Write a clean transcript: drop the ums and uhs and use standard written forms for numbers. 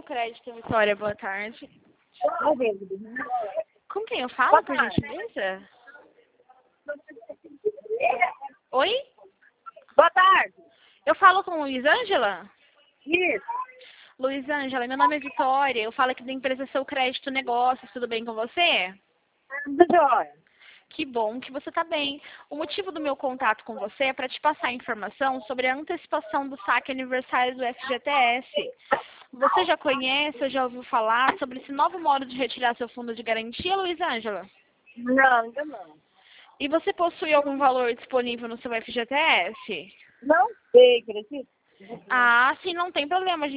seu crédito em Vitória, boa tarde. Boa Com quem eu falo, por tarde. gentileza? Oi? Boa tarde. Eu falo com Luizângela? Isso. Luizângela, meu nome é Vitória, eu falo aqui da empresa Seu Crédito Negócios, tudo bem com você? Tudo jóia. Que bom que você está bem. O motivo do meu contato com você é para te passar informação sobre a antecipação do saque aniversário do FGTS. Você já conhece ou já ouviu falar sobre esse novo modo de retirar seu fundo de garantia, Luizângela? Não, ainda não. E você possui algum valor disponível no seu FGTS? Não sei, acredita? Ah, sim, não tem problema.